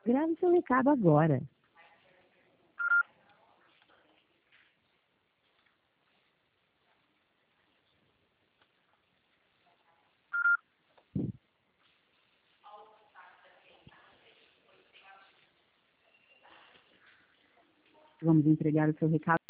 Grave seu recado agora. Vamos entregar o seu recado.